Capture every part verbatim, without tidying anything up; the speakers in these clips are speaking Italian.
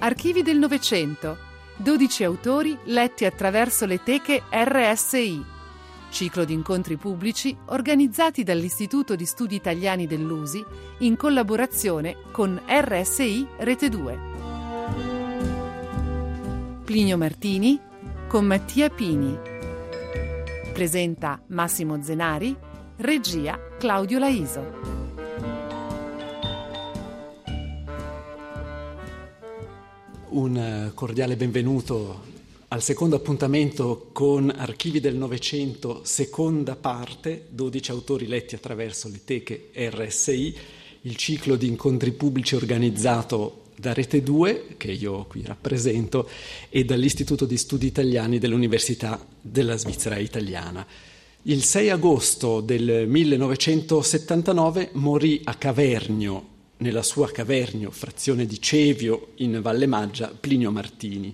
Archivi del Novecento, dodici autori letti attraverso le teche R S I, ciclo di incontri pubblici organizzati dall'Istituto di Studi Italiani dell'U S I in collaborazione con R S I Rete due. Plinio Martini con Mattia Pini. Presenta Massimo Zenari, regia Claudio Laiso. Un cordiale benvenuto al secondo appuntamento con Archivi del Novecento, seconda parte, dodici autori letti attraverso le teche R S I, il ciclo di incontri pubblici organizzato da Rete due, che io qui rappresento, e dall'Istituto di Studi Italiani dell'Università della Svizzera Italiana. Il sei agosto del millenovecentosettantanove morì a Cavernio, nella sua Cavernio, frazione di Cevio, in Valle Maggia, Plinio Martini.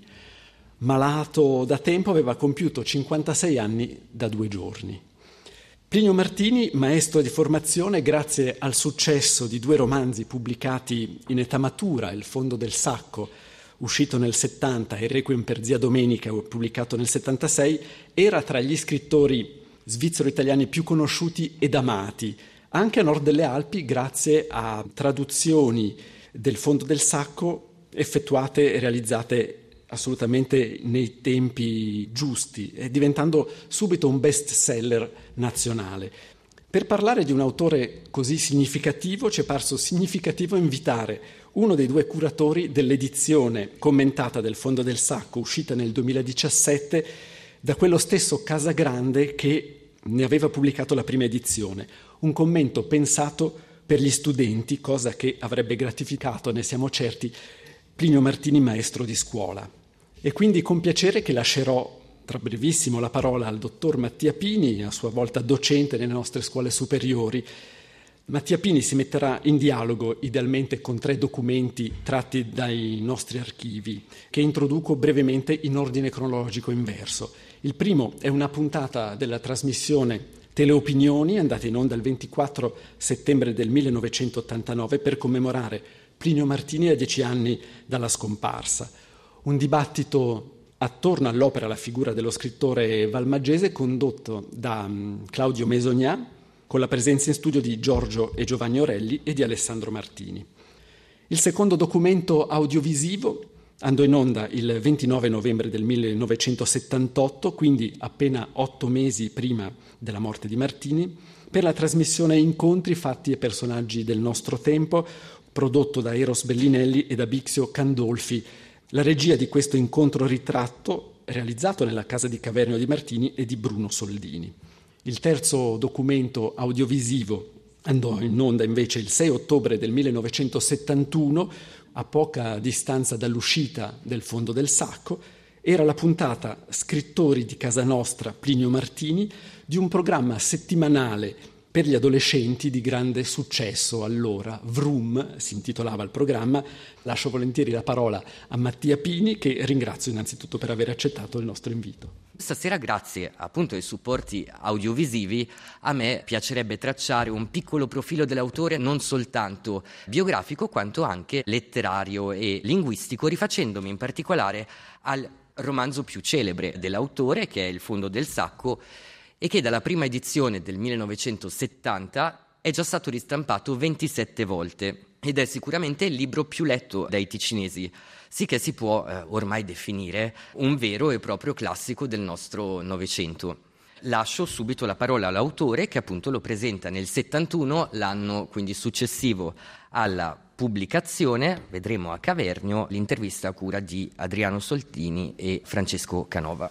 Malato da tempo, aveva compiuto cinquantasei anni da due giorni. Plinio Martini, maestro di formazione, grazie al successo di due romanzi pubblicati in età matura, Il fondo del sacco, uscito nel settanta, e Requiem per zia Domenica, pubblicato nel settantasei, era tra gli scrittori svizzero-italiani più conosciuti ed amati, anche a nord delle Alpi, grazie a traduzioni del fondo del sacco effettuate e realizzate assolutamente nei tempi giusti, e diventando subito un best seller nazionale. Per parlare di un autore così significativo ci è parso significativo invitare uno dei due curatori dell'edizione commentata del fondo del sacco, uscita nel duemiladiciassette, da quello stesso Casagrande che ne aveva pubblicato la prima edizione. Un commento pensato per gli studenti, cosa che avrebbe gratificato, ne siamo certi, Plinio Martini, maestro di scuola. E quindi con piacere che lascerò tra brevissimo la parola al dottor Mattia Pini, a sua volta docente nelle nostre scuole superiori. Mattia Pini si metterà in dialogo idealmente con tre documenti tratti dai nostri archivi, che introduco brevemente in ordine cronologico inverso. Il primo è una puntata della trasmissione Teleopinioni, andata in onda il ventiquattro settembre del millenovecentottantanove per commemorare Plinio Martini a dieci anni dalla scomparsa. Un dibattito attorno all'opera La figura dello scrittore valmaggese, condotto da um, Claudio Mesognà, con la presenza in studio di Giorgio e Giovanni Orelli e di Alessandro Martini. Il secondo documento audiovisivo andò in onda il ventinove novembre del millenovecentosettantotto, quindi appena otto mesi prima della morte di Martini, per la trasmissione Incontri, fatti e personaggi del nostro tempo, prodotto da Eros Bellinelli e da Bixio Candolfi. La regia di questo incontro ritratto, realizzato nella casa di Cavernio di Martini, e di Bruno Soldini. Il terzo documento audiovisivo andò in onda invece il sei ottobre del millenovecentosettantuno, a poca distanza dall'uscita del fondo del sacco. Era la puntata Scrittori di casa nostra, Plinio Martini, di un programma settimanale per gli adolescenti di grande successo allora. Vroom si intitolava il programma. Lascio volentieri la parola a Mattia Pini, che ringrazio innanzitutto per aver accettato il nostro invito. Stasera, grazie appunto ai supporti audiovisivi, a me piacerebbe tracciare un piccolo profilo dell'autore, non soltanto biografico quanto anche letterario e linguistico, rifacendomi in particolare al romanzo più celebre dell'autore, che è Il fondo del sacco, e che dalla prima edizione del millenovecentosettanta è già stato ristampato ventisette volte ed è sicuramente il libro più letto dai ticinesi, sì che si può eh, ormai definire un vero e proprio classico del nostro Novecento. Lascio subito la parola all'autore, che appunto lo presenta nel settantuno, l'anno quindi successivo alla pubblicazione. Vedremo a Cavernio l'intervista a cura di Adriano Soltini e Francesco Canova.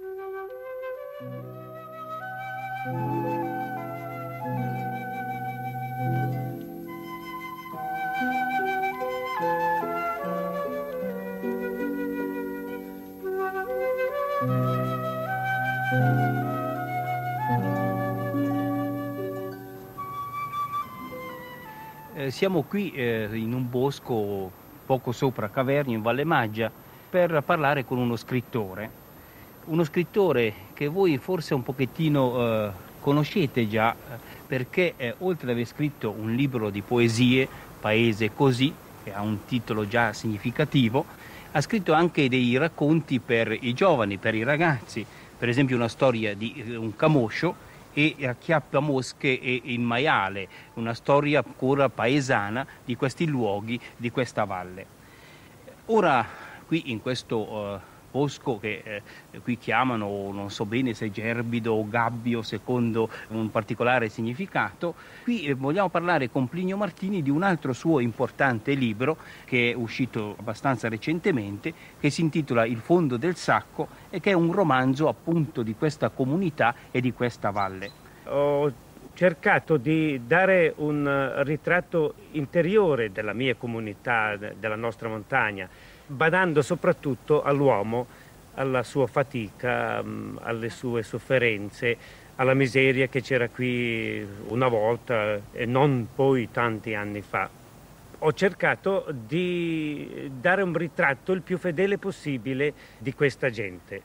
Eh, siamo qui eh, in un bosco poco sopra Cavernio, in Valle Maggia, per parlare con uno scrittore. Uno scrittore che voi forse un pochettino eh, conoscete già, perché eh, oltre ad aver scritto un libro di poesie, Paese così, che ha un titolo già significativo, Ha scritto anche dei racconti per i giovani, per i ragazzi, per esempio una storia di un camoscio e Acchiappamosche e il maiale, una storia ancora paesana di questi luoghi, di questa valle. Ora, qui in questo uh, bosco che eh, qui chiamano, non so bene se gerbido o gabbio secondo un particolare significato, qui eh, vogliamo parlare con Plinio Martini di un altro suo importante libro che è uscito abbastanza recentemente, che si intitola Il fondo del sacco e che è un romanzo appunto di questa comunità e di questa valle. Ho cercato di dare un ritratto interiore della mia comunità, della nostra montagna, badando soprattutto all'uomo, alla sua fatica, alle sue sofferenze, alla miseria che c'era qui una volta e non poi tanti anni fa. Ho cercato di dare un ritratto il più fedele possibile di questa gente.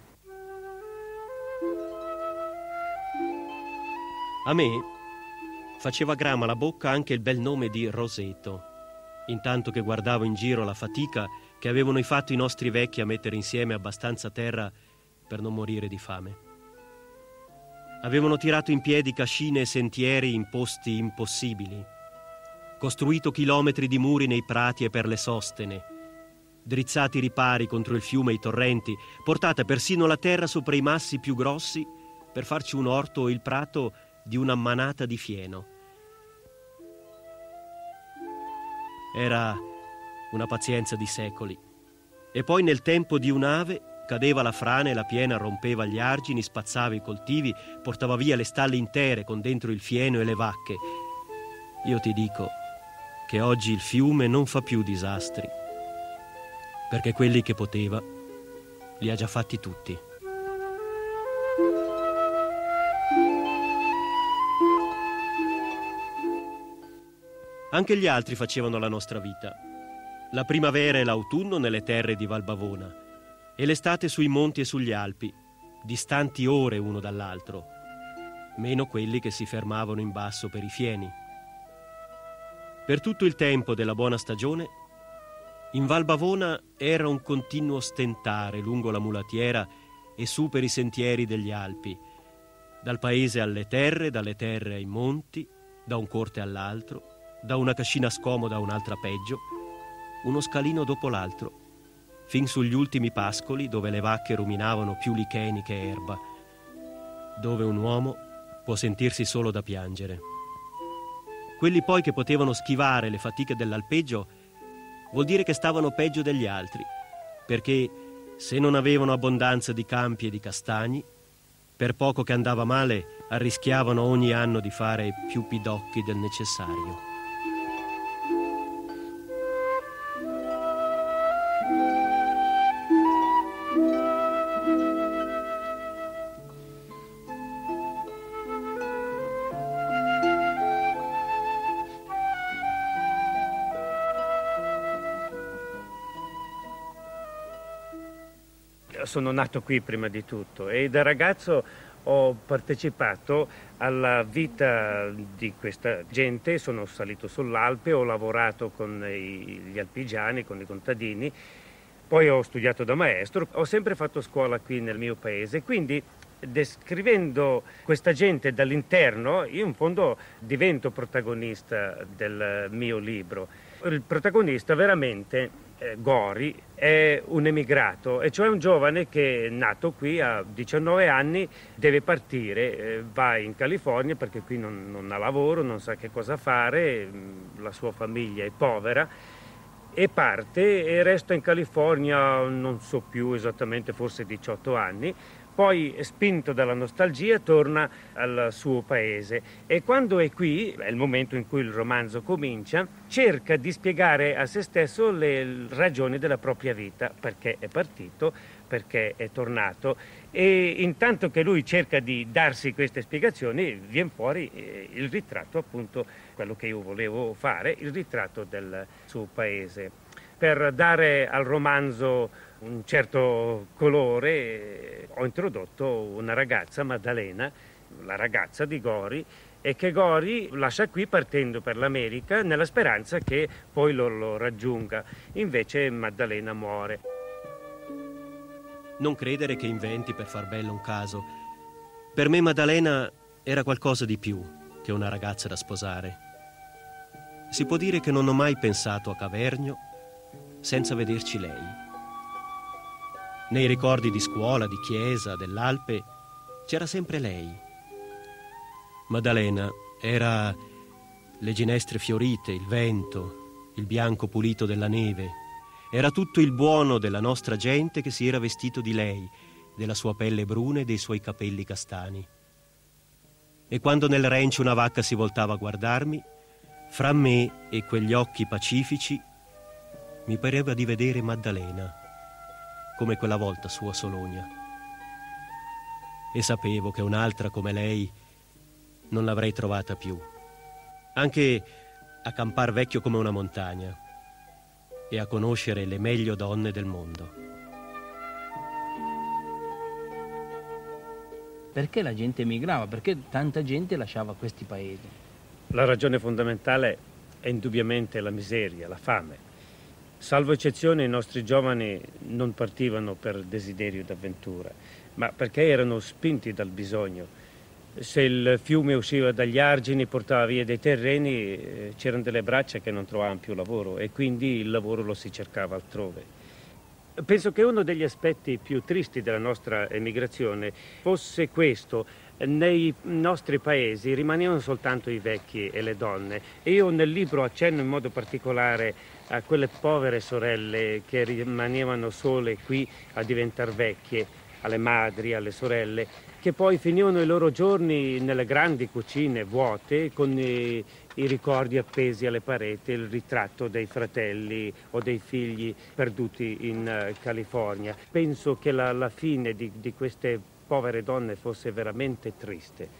A me faceva grama la bocca anche il bel nome di Roseto, intanto che guardavo in giro la fatica che avevano fatto i nostri vecchi a mettere insieme abbastanza terra per non morire di fame. Avevano tirato in piedi cascine e sentieri in posti impossibili, costruito chilometri di muri nei prati e per le sostene, drizzati ripari contro il fiume e i torrenti, portata persino la terra sopra i massi più grossi per farci un orto o il prato di una manata di fieno. Era una pazienza di secoli. E poi nel tempo di un'ave cadeva la frana e la piena rompeva gli argini, spazzava i coltivi, portava via le stalle intere con dentro il fieno e le vacche. Io ti dico che oggi il fiume non fa più disastri, perché quelli che poteva li ha già fatti tutti. Anche gli altri facevano la nostra vita. La primavera e l'autunno nelle terre di Valbavona e l'estate sui monti e sugli Alpi, distanti ore uno dall'altro, meno quelli che si fermavano in basso per i fieni. Per tutto il tempo della buona stagione, in Valbavona era un continuo stentare lungo la mulatiera e su per i sentieri degli Alpi, dal paese alle terre, dalle terre ai monti, da un corte all'altro, da una cascina scomoda a un'altra peggio, uno scalino dopo l'altro, fin sugli ultimi pascoli dove le vacche ruminavano più licheni che erba, dove un uomo può sentirsi solo da piangere. Quelli poi che potevano schivare le fatiche dell'alpeggio vuol dire che stavano peggio degli altri, perché se non avevano abbondanza di campi e di castagni, per poco che andava male arrischiavano ogni anno di fare più pidocchi del necessario. Sono nato qui prima di tutto e da ragazzo ho partecipato alla vita di questa gente, sono salito sull'Alpe, ho lavorato con gli alpigiani, con i contadini, poi ho studiato da maestro, ho sempre fatto scuola qui nel mio paese, quindi descrivendo questa gente dall'interno io in fondo divento protagonista del mio libro. Il protagonista veramente Gori è un emigrato, e cioè un giovane che è nato qui a diciannove anni, deve partire, eh, va in California perché qui non, non ha lavoro, non sa che cosa fare, la sua famiglia è povera, e parte e resta in California, non so più esattamente, forse diciotto anni. Poi, spinto dalla nostalgia, torna al suo paese e quando è qui, è il momento in cui il romanzo comincia, cerca di spiegare a se stesso le ragioni della propria vita, perché è partito, perché è tornato, e intanto che lui cerca di darsi queste spiegazioni viene fuori il ritratto, appunto quello che io volevo fare, il ritratto del suo paese. Per dare al romanzo un certo colore ho introdotto una ragazza, Maddalena, la ragazza di Gori, e che Gori lascia qui partendo per l'America nella speranza che poi lo, lo raggiunga. Invece Maddalena muore. Non credere che inventi per far bello un caso. Per me Maddalena era qualcosa di più che una ragazza da sposare. Si può dire che non ho mai pensato a Cavernio senza vederci lei. Nei ricordi di scuola, di chiesa, dell'Alpe, c'era sempre lei. Maddalena era le ginestre fiorite, il vento, il bianco pulito della neve. Era tutto il buono della nostra gente che si era vestito di lei, della sua pelle bruna e dei suoi capelli castani. E quando nel ranch una vacca si voltava a guardarmi, fra me e quegli occhi pacifici mi pareva di vedere Maddalena, come quella volta su a Sologna. E sapevo che un'altra come lei non l'avrei trovata più, anche a campar vecchio come una montagna e a conoscere le meglio donne del mondo. Perché la gente emigrava? Perché tanta gente lasciava questi paesi? La ragione fondamentale è indubbiamente la miseria, la fame. Salvo eccezione, i nostri giovani non partivano per desiderio d'avventura, ma perché erano spinti dal bisogno. Se il fiume usciva dagli argini, portava via dei terreni, c'erano delle braccia che non trovavano più lavoro e quindi il lavoro lo si cercava altrove. Penso che uno degli aspetti più tristi della nostra emigrazione fosse questo. Nei nostri paesi rimanevano soltanto i vecchi e le donne. E io nel libro accenno in modo particolare a quelle povere sorelle che rimanevano sole qui a diventare vecchie, alle madri, alle sorelle, che poi finivano i loro giorni nelle grandi cucine vuote con i, i ricordi appesi alle pareti, il ritratto dei fratelli o dei figli perduti in uh, California. Penso che la, la fine di, di queste povere donne fosse veramente triste.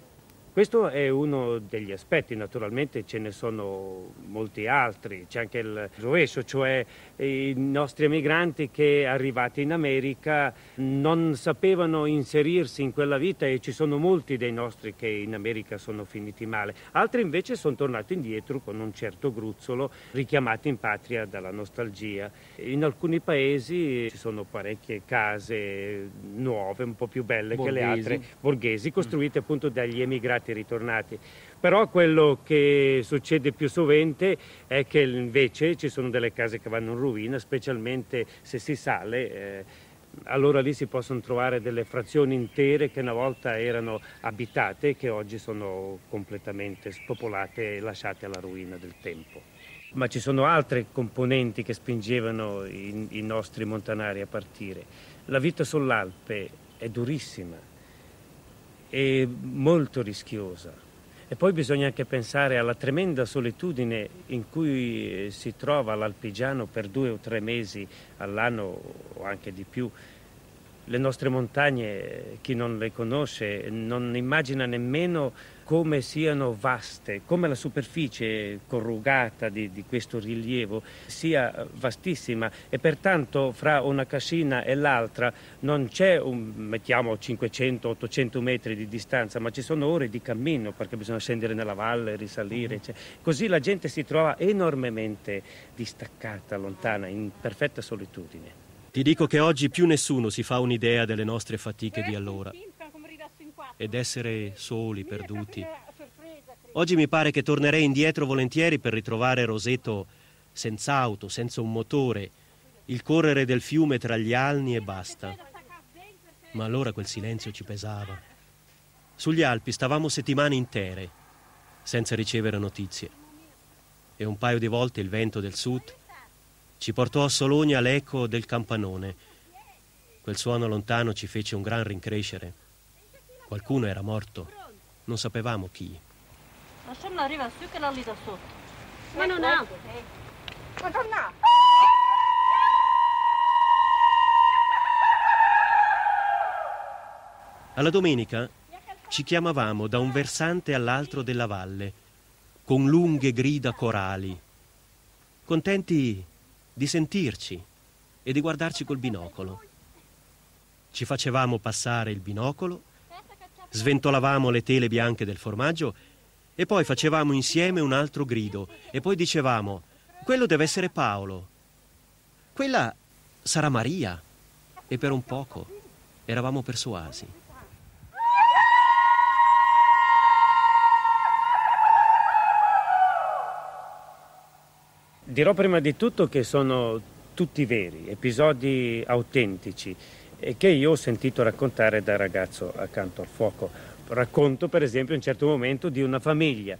Questo è uno degli aspetti, naturalmente ce ne sono molti altri, c'è anche il rovescio, cioè i nostri emigranti che arrivati in America non sapevano inserirsi in quella vita e ci sono molti dei nostri che in America sono finiti male, altri invece sono tornati indietro con un certo gruzzolo, richiamati in patria dalla nostalgia. In alcuni paesi ci sono parecchie case nuove, un po' più belle borghesi. Che le altre, borghesi, costruite mm. appunto dagli emigrati ritornati. Però quello che succede più sovente è che invece ci sono delle case che vanno in rovina, specialmente se si sale, eh, allora lì si possono trovare delle frazioni intere che una volta erano abitate e che oggi sono completamente spopolate e lasciate alla rovina del tempo. Ma ci sono altre componenti che spingevano i, i nostri montanari a partire. La vita sull'Alpe è durissima, è molto rischiosa e poi bisogna anche pensare alla tremenda solitudine in cui si trova l'alpigiano per due o tre mesi all'anno o anche di più. Le nostre montagne, chi non le conosce non immagina nemmeno come siano vaste, come la superficie corrugata di, di questo rilievo sia vastissima e pertanto fra una cascina e l'altra non c'è un, mettiamo cinquecento ottocento metri di distanza, ma ci sono ore di cammino perché bisogna scendere nella valle, risalire, cioè. Così la gente si trova enormemente distaccata, lontana, in perfetta solitudine. Ti dico che oggi più nessuno si fa un'idea delle nostre fatiche di allora ed essere soli, perduti. Oggi mi pare che tornerei indietro volentieri per ritrovare Roseto senza auto, senza un motore, il correre del fiume tra gli alni e basta. Ma allora quel silenzio ci pesava. Sugli Alpi stavamo settimane intere senza ricevere notizie e un paio di volte il vento del sud ci portò a Sologna l'eco del campanone. Quel suono lontano ci fece un gran rincrescere. Qualcuno era morto, non sapevamo chi. Lasciamolo arrivare su che non lì da sotto. Ma non ha. Ma non ha. Alla domenica ci chiamavamo da un versante all'altro della valle, con lunghe grida corali, contenti di sentirci e di guardarci col binocolo. Ci facevamo passare il binocolo, sventolavamo le tele bianche del formaggio e poi facevamo insieme un altro grido e poi dicevamo: quello deve essere Paolo, quella sarà Maria. e per un poco eravamo persuasi. Dirò prima di tutto che sono tutti veri, episodi autentici e che io ho sentito raccontare da ragazzo accanto al fuoco. Racconto per esempio in un certo momento di una famiglia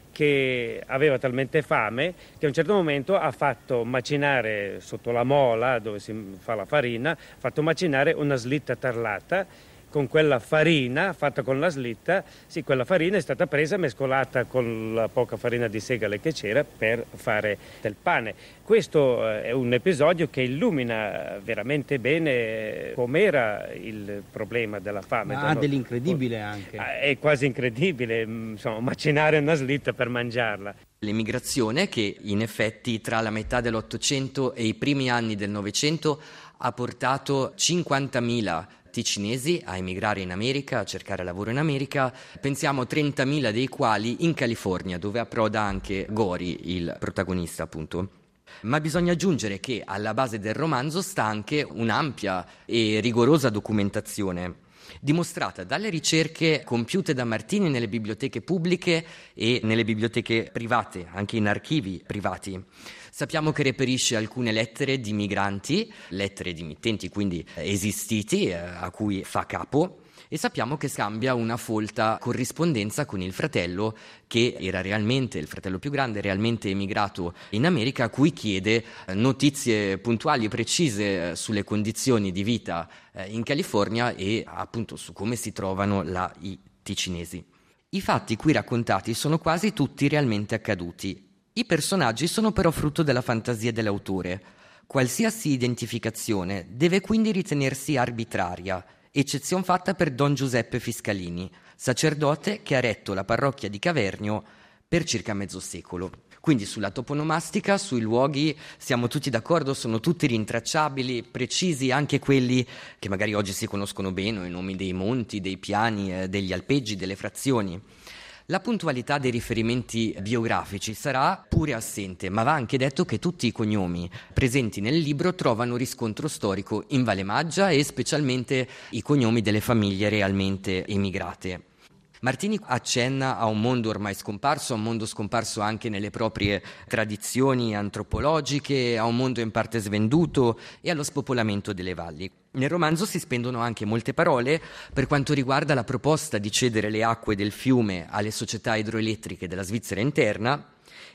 che aveva talmente fame che a un certo momento ha fatto macinare sotto la mola dove si fa la farina, ha fatto macinare una slitta tarlata. Con quella farina fatta con la slitta, sì, quella farina è stata presa, mescolata con la poca farina di segale che c'era per fare del pane. Questo è un episodio che illumina veramente bene com'era il problema della fame. Ma ha dell'incredibile anche. È quasi incredibile, insomma, macinare una slitta per mangiarla. L'emigrazione, che in effetti tra la metà dell'Ottocento e i primi anni del Novecento ha portato cinquantamila ticinesi a emigrare in America, a cercare lavoro in America, pensiamo trentamila dei quali in California, dove approda anche Gori, il protagonista appunto. Ma bisogna aggiungere che alla base del romanzo sta anche un'ampia e rigorosa documentazione, dimostrata dalle ricerche compiute da Martini nelle biblioteche pubbliche e nelle biblioteche private, anche in archivi privati. Sappiamo che reperisce alcune lettere di migranti, lettere di mittenti quindi esistiti, eh, a cui fa capo, e sappiamo che scambia una folta corrispondenza con il fratello, che era realmente, il fratello più grande, realmente emigrato in America, a cui chiede notizie puntuali e precise sulle condizioni di vita in California e appunto su come si trovano là i ticinesi. I fatti qui raccontati sono quasi tutti realmente accaduti. I personaggi sono però frutto della fantasia dell'autore. Qualsiasi identificazione deve quindi ritenersi arbitraria, eccezion fatta per Don Giuseppe Fiscalini, sacerdote che ha retto la parrocchia di Cavernio per circa mezzo secolo. Quindi sulla toponomastica, sui luoghi siamo tutti d'accordo, sono tutti rintracciabili, precisi, anche quelli che magari oggi si conoscono bene, i nomi dei monti, dei piani, eh, degli alpeggi, delle frazioni. La puntualità dei riferimenti biografici sarà pure assente, ma va anche detto che tutti i cognomi presenti nel libro trovano riscontro storico in Valle Maggia e specialmente i cognomi delle famiglie realmente emigrate. Martini accenna a un mondo ormai scomparso, a un mondo scomparso anche nelle proprie tradizioni antropologiche, a un mondo in parte svenduto e allo spopolamento delle valli. Nel romanzo si spendono anche molte parole per quanto riguarda la proposta di cedere le acque del fiume alle società idroelettriche della Svizzera interna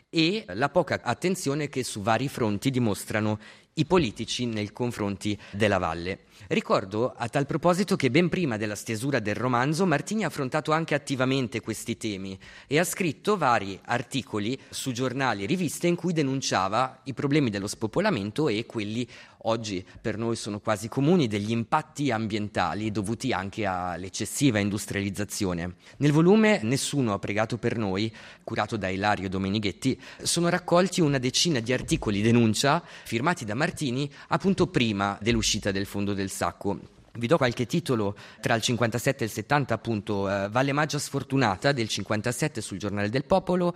e la poca attenzione che su vari fronti dimostrano i politici nei confronti della valle. Ricordo a tal proposito che ben prima della stesura del romanzo Martini ha affrontato anche attivamente questi temi e ha scritto vari articoli su giornali e riviste in cui denunciava i problemi dello spopolamento e quelli oggi per noi sono quasi comuni degli impatti ambientali dovuti anche all'eccessiva industrializzazione. Nel volume Nessuno ha pregato per noi, curato da Ilario Domenighetti, sono raccolti una decina di articoli denuncia firmati da Martini appunto prima dell'uscita del Fondo del Sacco. Vi do qualche titolo: tra il cinquantasette e il settanta appunto eh, Valle Maggia sfortunata del cinquantasette sul Giornale del Popolo,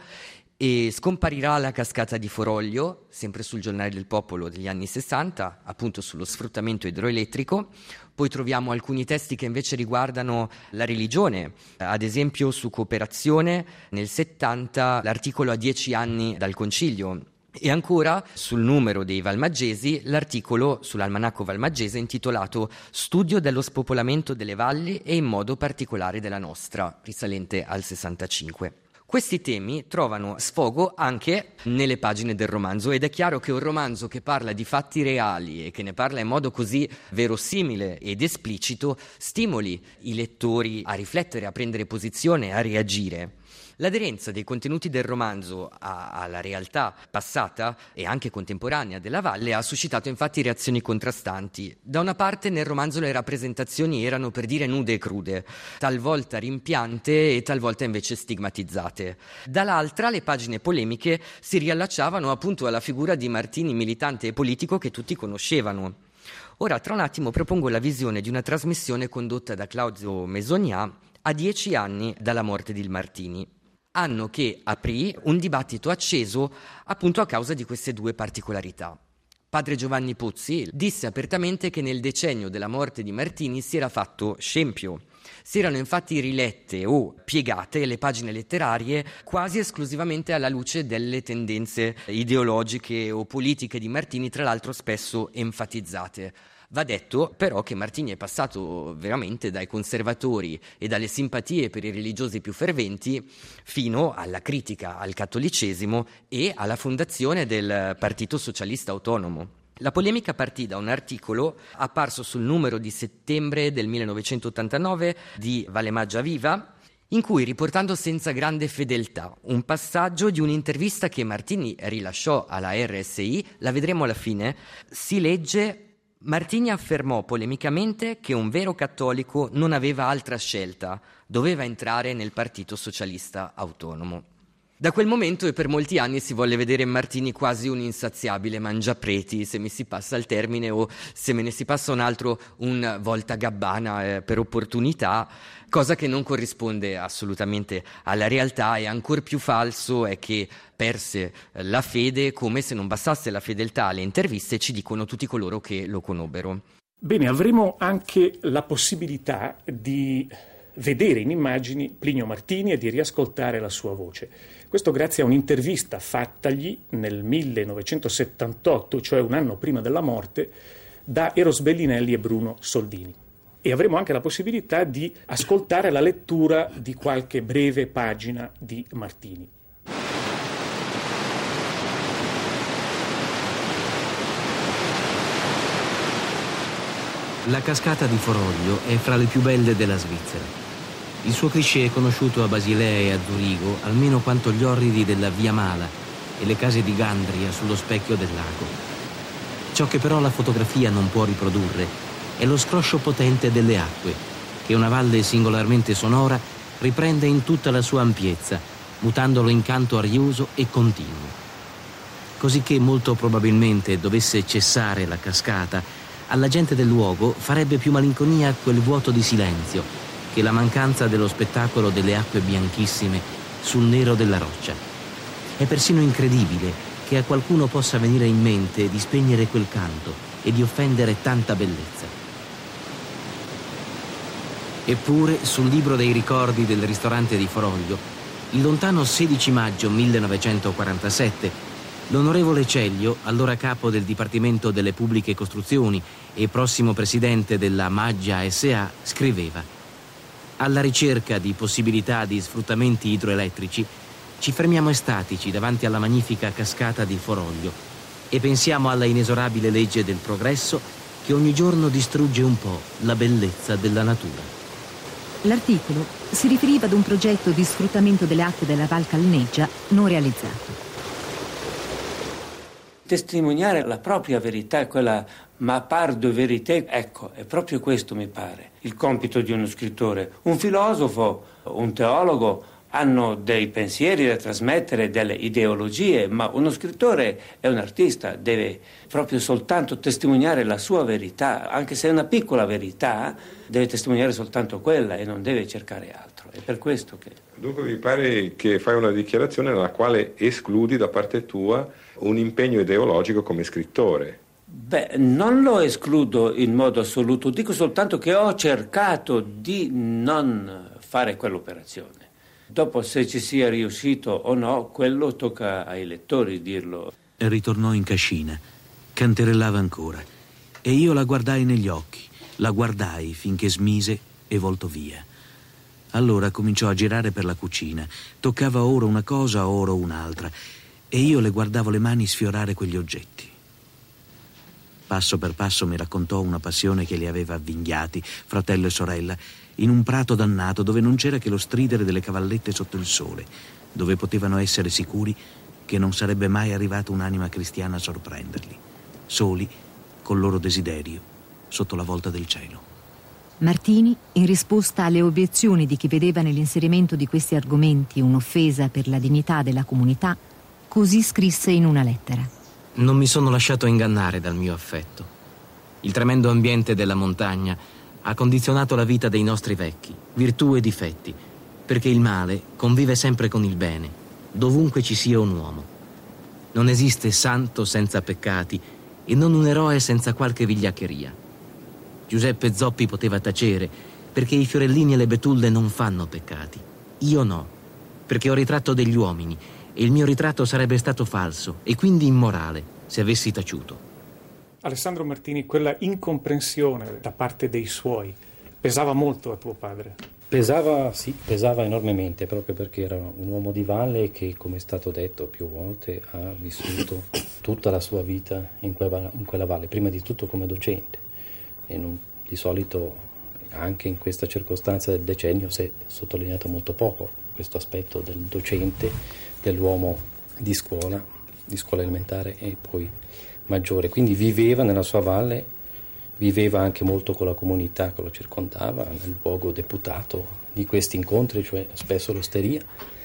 e Scomparirà la cascata di Foroglio, sempre sul Giornale del Popolo degli anni sessanta, appunto sullo sfruttamento idroelettrico. Poi troviamo alcuni testi che invece riguardano la religione, ad esempio su Cooperazione nel settanta l'articolo A dieci anni dal Concilio. E ancora sul numero dei valmaggesi l'articolo sull'almanacco valmaggese intitolato Studio dello spopolamento delle valli e in modo particolare della nostra, risalente al sessantacinque. Questi temi trovano sfogo anche nelle pagine del romanzo ed è chiaro che un romanzo che parla di fatti reali e che ne parla in modo così verosimile ed esplicito stimoli i lettori a riflettere, a prendere posizione, a reagire. L'aderenza dei contenuti del romanzo a, alla realtà passata e anche contemporanea della valle ha suscitato infatti reazioni contrastanti. Da una parte nel romanzo le rappresentazioni erano per dire nude e crude, talvolta rimpiante e talvolta invece stigmatizzate. Dall'altra le pagine polemiche si riallacciavano appunto alla figura di Martini militante e politico che tutti conoscevano. Ora tra un attimo propongo la visione di una trasmissione condotta da Claudio Mesognà a dieci anni dalla morte di Martini. Anno che aprì un dibattito acceso appunto a causa di queste due particolarità. Padre Giovanni Pozzi disse apertamente che nel decennio della morte di Martini si era fatto scempio. Si erano infatti rilette o piegate le pagine letterarie quasi esclusivamente alla luce delle tendenze ideologiche o politiche di Martini, tra l'altro spesso enfatizzate. Va detto però che Martini è passato veramente dai conservatori e dalle simpatie per i religiosi più ferventi fino alla critica al cattolicesimo e alla fondazione del Partito Socialista Autonomo. La polemica partì da un articolo apparso sul numero di settembre del millenovecentottantanove di Valemaggia Viva, in cui, riportando senza grande fedeltà un passaggio di un'intervista che Martini rilasciò alla R S I, la vedremo alla fine, si legge: Martini affermò polemicamente che un vero cattolico non aveva altra scelta, doveva entrare nel Partito Socialista Autonomo. Da quel momento e per molti anni si volle vedere in Martini quasi un insaziabile mangiapreti, se mi si passa il termine, o se me ne si passa un altro, un voltagabbana eh, per opportunità, cosa che non corrisponde assolutamente alla realtà, e ancor più falso è che perse la fede, come se non bastasse la fedeltà alle interviste, ci dicono tutti coloro che lo conobbero. Bene, avremo anche la possibilità di vedere in immagini Plinio Martini e di riascoltare la sua voce. Questo grazie a un'intervista fattagli nel millenovecentosettantotto, cioè un anno prima della morte, da Eros Bellinelli e Bruno Soldini. E avremo anche la possibilità di ascoltare la lettura di qualche breve pagina di Martini. La cascata di Foroglio è fra le più belle della Svizzera. Il suo cliché è conosciuto a Basilea e a Zurigo almeno quanto gli orridi della Via Mala e le case di Gandria sullo specchio del lago. Ciò che però la fotografia non può riprodurre è lo scroscio potente delle acque, che una valle singolarmente sonora riprende in tutta la sua ampiezza, mutandolo in canto arioso e continuo. Cosicché molto probabilmente dovesse cessare la cascata, alla gente del luogo farebbe più malinconia quel vuoto di silenzio che la mancanza dello spettacolo delle acque bianchissime sul nero della roccia. È persino incredibile che a qualcuno possa venire in mente di spegnere quel canto e di offendere tanta bellezza. Eppure, sul libro dei ricordi del ristorante di Foroglio, il lontano sedici maggio millenovecentoquarantasette, l'onorevole Ceglio, allora capo del Dipartimento delle Pubbliche Costruzioni e prossimo presidente della Maggia S A, scriveva: alla ricerca di possibilità di sfruttamenti idroelettrici, ci fermiamo estatici davanti alla magnifica cascata di Foroglio e pensiamo alla inesorabile legge del progresso che ogni giorno distrugge un po' la bellezza della natura. L'articolo si riferiva ad un progetto di sfruttamento delle acque della Val Calneggia non realizzato. Testimoniare la propria verità, quella ma par de vérité, ecco, è proprio questo, mi pare, il compito di uno scrittore. Un filosofo, un teologo hanno dei pensieri da trasmettere, delle ideologie, ma uno scrittore è un artista, deve proprio soltanto testimoniare la sua verità, anche se è una piccola verità, deve testimoniare soltanto quella e non deve cercare altro. È per questo che... Dunque mi pare che fai una dichiarazione nella quale escludi da parte tua un impegno ideologico come scrittore. Beh, non lo escludo in modo assoluto, dico soltanto che ho cercato di non fare quell'operazione. Dopo, se ci sia riuscito o no, quello tocca ai lettori dirlo. Ritornò in cascina, canterellava ancora, e io la guardai negli occhi, la guardai finché smise e voltò via. Allora cominciò a girare per la cucina, toccava ora una cosa, ora un'altra, e io le guardavo le mani sfiorare quegli oggetti. Passo per passo mi raccontò una passione che li aveva avvinghiati, fratello e sorella, in un prato dannato dove non c'era che lo stridere delle cavallette sotto il sole, dove potevano essere sicuri che non sarebbe mai arrivata un'anima cristiana a sorprenderli, soli, col loro desiderio, sotto la volta del cielo. Martini, in risposta alle obiezioni di chi vedeva nell'inserimento di questi argomenti un'offesa per la dignità della comunità, così scrisse in una lettera. Non mi sono lasciato ingannare dal mio affetto. Il tremendo ambiente della montagna ha condizionato la vita dei nostri vecchi, virtù e difetti, perché il male convive sempre con il bene, dovunque ci sia un uomo. Non esiste santo senza peccati e non un eroe senza qualche vigliaccheria. Giuseppe Zoppi poteva tacere, perché i fiorellini e le betulle non fanno peccati. Io no, perché ho ritratto degli uomini e il mio ritratto sarebbe stato falso e quindi immorale se avessi taciuto. Alessandro Martini, quella incomprensione da parte dei suoi pesava molto a tuo padre? Pesava, sì, pesava enormemente, proprio perché era un uomo di valle che, come è stato detto più volte, ha vissuto tutta la sua vita in quella, in quella valle, prima di tutto come docente. E non, di solito, anche in questa circostanza del decennio, si è sottolineato molto poco questo aspetto del docente, dell'uomo di scuola, di scuola elementare e poi maggiore. Quindi viveva nella sua valle, viveva anche molto con la comunità che lo circondava, nel luogo deputato di questi incontri, cioè spesso l'osteria,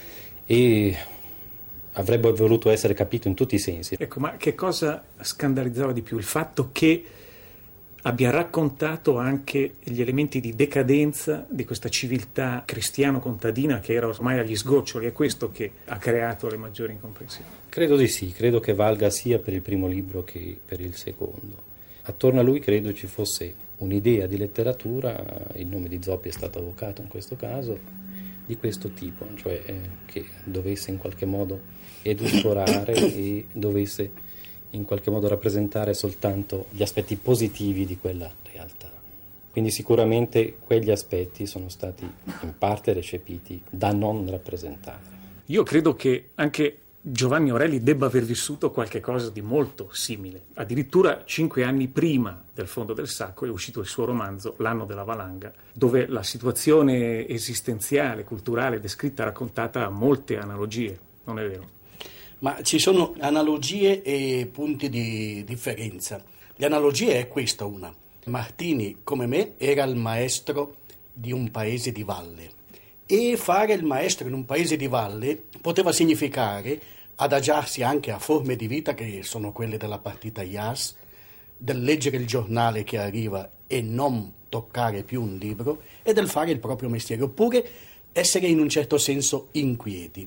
e avrebbe voluto essere capito in tutti i sensi. Ecco, ma che cosa scandalizzava di più? Il fatto che abbia raccontato anche gli elementi di decadenza di questa civiltà cristiano-contadina che era ormai agli sgoccioli, è questo che ha creato le maggiori incomprensioni? Credo di sì, credo che valga sia per il primo libro che per il secondo. Attorno a lui credo ci fosse un'idea di letteratura, il nome di Zoppi è stato avvocato in questo caso, di questo tipo, cioè eh, che dovesse in qualche modo edulcorare e dovesse in qualche modo rappresentare soltanto gli aspetti positivi di quella realtà. Quindi sicuramente quegli aspetti sono stati in parte recepiti da non rappresentare. Io credo che anche Giovanni Aureli debba aver vissuto qualche cosa di molto simile. Addirittura cinque anni prima del Fondo del Sacco è uscito il suo romanzo L'anno della valanga, dove la situazione esistenziale, culturale descritta, raccontata ha molte analogie, non è vero? Ma ci sono analogie e punti di differenza. Le analogie è questa una. Martini, come me, era il maestro di un paese di valle. E fare il maestro in un paese di valle poteva significare adagiarsi anche a forme di vita che sono quelle della partita I A S, del leggere il giornale che arriva e non toccare più un libro, e del fare il proprio mestiere, oppure essere in un certo senso inquieti.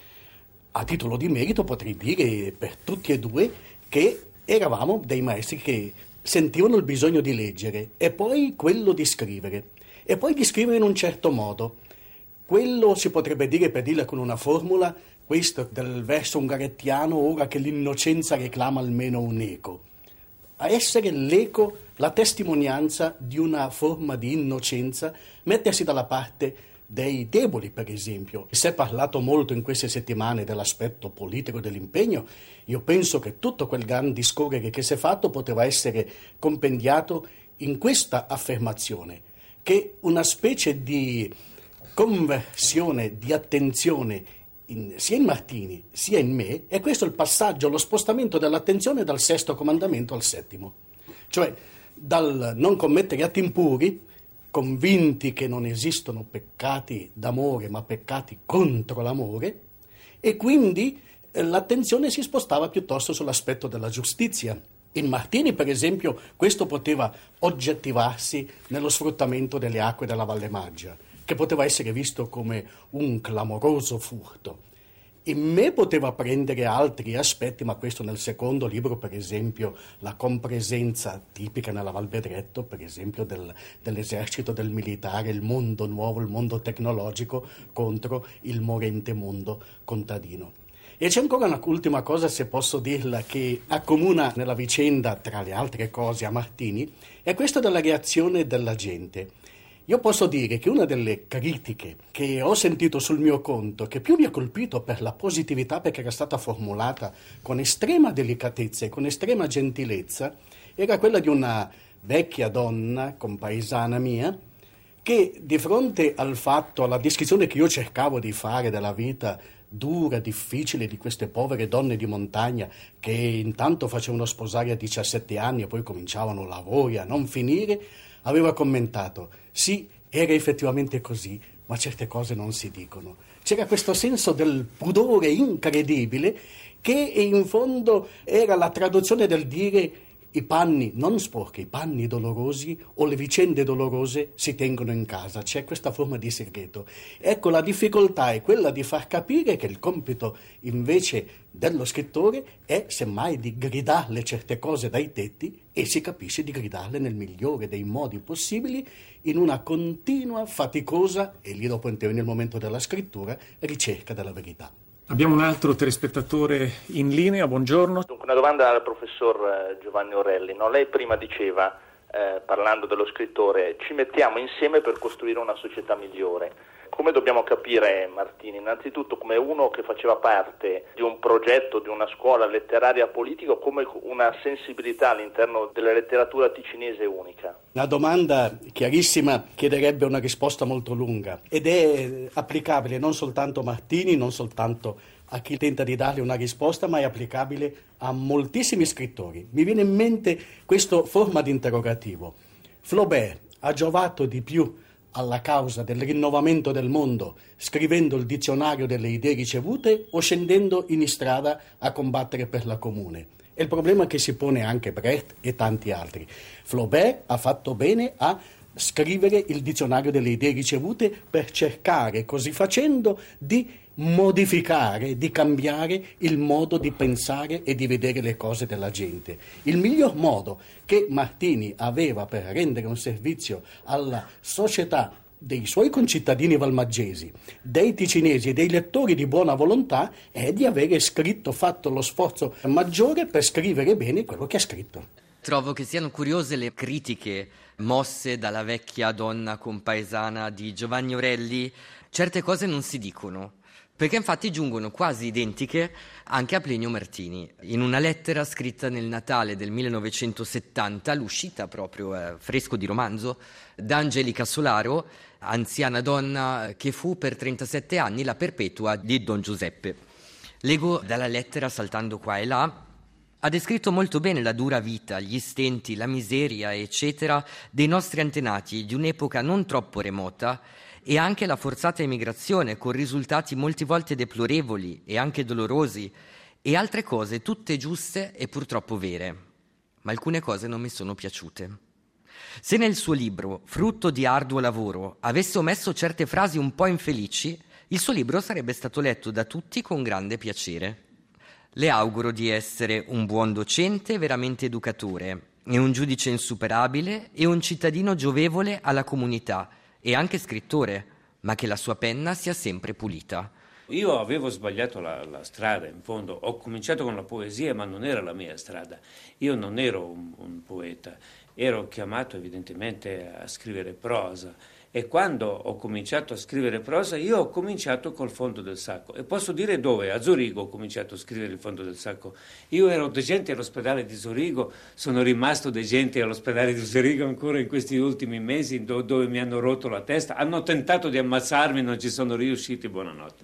A titolo di merito potrei dire per tutti e due che eravamo dei maestri che sentivano il bisogno di leggere e poi quello di scrivere, e poi di scrivere in un certo modo. Quello si potrebbe dire, per dirla con una formula, questo del verso ungarettiano, ora che l'innocenza reclama almeno un eco. A essere l'eco, la testimonianza di una forma di innocenza, mettersi dalla parte dei deboli, per esempio. Si è parlato molto in queste settimane dell'aspetto politico dell'impegno. Io penso che tutto quel gran discorrere che si è fatto poteva essere compendiato in questa affermazione, che una specie di conversione di attenzione in, sia in Martini sia in me, e questo è il passaggio, lo spostamento dell'attenzione dal sesto comandamento al settimo, cioè dal non commettere atti impuri, convinti che non esistono peccati d'amore ma peccati contro l'amore, e quindi eh, l'attenzione si spostava piuttosto sull'aspetto della giustizia. In Martini, per esempio, questo poteva oggettivarsi nello sfruttamento delle acque della Valle Maggia, che poteva essere visto come un clamoroso furto. In me poteva prendere altri aspetti, ma questo nel secondo libro, per esempio, la compresenza tipica nella Val Bedretto, per esempio, del, dell'esercito, del militare, il mondo nuovo, il mondo tecnologico contro il morente mondo contadino. E c'è ancora un'ultima cosa, se posso dirla, che accomuna nella vicenda, tra le altre cose, a Martini, è questa della reazione della gente. Io posso dire che una delle critiche che ho sentito sul mio conto, che più mi ha colpito per la positività, perché era stata formulata con estrema delicatezza e con estrema gentilezza, era quella di una vecchia donna, compaesana mia, che di fronte al fatto, alla descrizione che io cercavo di fare della vita dura, difficile di queste povere donne di montagna che intanto facevano sposare a diciassette anni e poi cominciavano lavori a non finire, aveva commentato: sì, era effettivamente così, ma certe cose non si dicono. C'era questo senso del pudore incredibile che in fondo era la traduzione del dire: i panni non sporchi, i panni dolorosi o le vicende dolorose si tengono in casa, c'è questa forma di segreto. Ecco, la difficoltà è quella di far capire che il compito invece dello scrittore è semmai di gridarle certe cose dai tetti, e si capisce di gridarle nel migliore dei modi possibili in una continua, faticosa, e lì dopo interviene il momento della scrittura, ricerca della verità. Abbiamo un altro telespettatore in linea, buongiorno. Dunque, una domanda al professor Giovanni Orelli. No, lei prima diceva, eh, parlando dello scrittore, ci mettiamo insieme per costruire una società migliore. Come dobbiamo capire Martini? Innanzitutto come uno che faceva parte di un progetto, di una scuola letteraria politica, o come una sensibilità all'interno della letteratura ticinese unica? Una domanda chiarissima chiederebbe una risposta molto lunga ed è applicabile non soltanto a Martini, non soltanto a chi tenta di darle una risposta, ma è applicabile a moltissimi scrittori. Mi viene in mente questa forma di interrogativo. Flaubert ha giovato di più alla causa del rinnovamento del mondo scrivendo il dizionario delle idee ricevute o scendendo in strada a combattere per la comune? È il problema che si pone anche Brecht e tanti altri. Flaubert ha fatto bene a scrivere il dizionario delle idee ricevute per cercare, così facendo, di modificare, di cambiare il modo di pensare e di vedere le cose della gente. Il miglior modo che Martini aveva per rendere un servizio alla società dei suoi concittadini valmaggesi, dei ticinesi e dei lettori di buona volontà è di avere scritto, fatto lo sforzo maggiore per scrivere bene quello che ha scritto. Trovo che siano curiose le critiche mosse dalla vecchia donna compaesana di Giovanni Orelli. Certe cose non si dicono, perché infatti giungono quasi identiche anche a Plinio Martini. In una lettera scritta nel Natale del millenovecentosettanta, l'uscita proprio eh, fresco di romanzo, da Angelica Solaro, anziana donna che fu per trentasette anni la perpetua di Don Giuseppe. Leggo dalla lettera, saltando qua e là. Ha descritto molto bene la dura vita, gli stenti, la miseria, eccetera, dei nostri antenati di un'epoca non troppo remota, e anche la forzata emigrazione, con risultati molte volte deplorevoli e anche dolorosi, e altre cose tutte giuste e purtroppo vere. Ma alcune cose non mi sono piaciute. Se nel suo libro, frutto di arduo lavoro, avesse omesso certe frasi un po' infelici, il suo libro sarebbe stato letto da tutti con grande piacere. Le auguro di essere un buon docente, veramente educatore, e un giudice insuperabile e un cittadino giovevole alla comunità, e anche scrittore, ma che la sua penna sia sempre pulita. Io avevo sbagliato la, la strada, in fondo. Ho cominciato con la poesia, ma non era la mia strada. Io non ero un, un poeta, ero chiamato evidentemente a scrivere prosa. E quando ho cominciato a scrivere prosa, io ho cominciato col Fondo del Sacco. E posso dire dove? A Zurigo ho cominciato a scrivere il Fondo del Sacco. Io ero degente all'ospedale di Zurigo, sono rimasto degente all'ospedale di Zurigo ancora in questi ultimi mesi, do- dove mi hanno rotto la testa. Hanno tentato di ammazzarmi, non ci sono riusciti, buonanotte.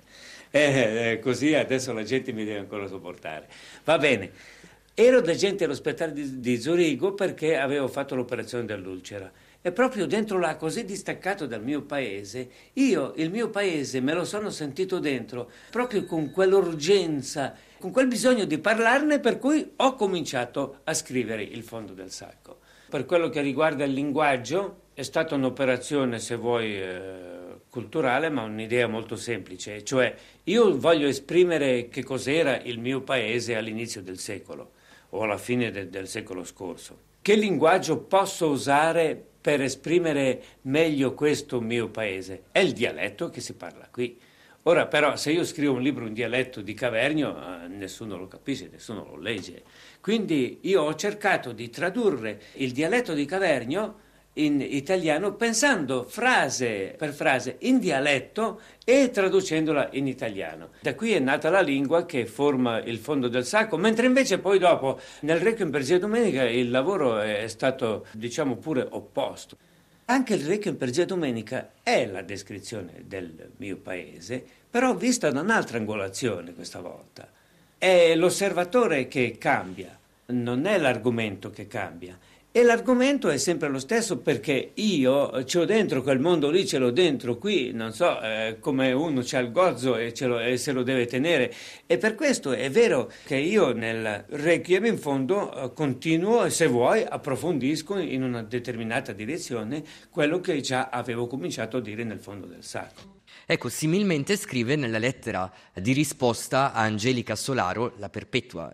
Eh, eh, così adesso la gente mi deve ancora sopportare. Va bene. Ero degente all'ospedale di, di Zurigo perché avevo fatto l'operazione dell'ulcera. E proprio dentro là, così distaccato dal mio paese, io il mio paese me lo sono sentito dentro, proprio con quell'urgenza, con quel bisogno di parlarne, per cui ho cominciato a scrivere il Fondo del Sacco. Per quello che riguarda il linguaggio, è stata un'operazione, se vuoi, eh, culturale, ma un'idea molto semplice, cioè io voglio esprimere che cos'era il mio paese all'inizio del secolo, o alla fine de- del secolo scorso. Che linguaggio posso usare per esprimere meglio questo mio paese? È il dialetto che si parla qui. Ora però, se io scrivo un libro in dialetto di Cavernio, eh, nessuno lo capisce, nessuno lo legge. Quindi io ho cercato di tradurre il dialetto di Cavernio in italiano, pensando frase per frase in dialetto e traducendola in italiano. Da qui è nata la lingua che forma il Fondo del Sacco, mentre invece poi dopo nel Requiem per Zia Domenica il lavoro è stato, diciamo, pure opposto. Anche il Requiem per Zia Domenica è la descrizione del mio paese, però vista da un'altra angolazione questa volta. È l'osservatore che cambia, non è l'argomento che cambia. E l'argomento è sempre lo stesso, perché io ce l'ho dentro, quel mondo lì ce l'ho dentro, qui non so, eh, come uno c'ha il gozzo e, ce lo, e se lo deve tenere. E per questo è vero che io nel Requiem in fondo eh, continuo, e se vuoi approfondisco in una determinata direzione quello che già avevo cominciato a dire nel fondo del sacco. Ecco, similmente scrive nella lettera di risposta a Angelica Solaro, la Perpetua: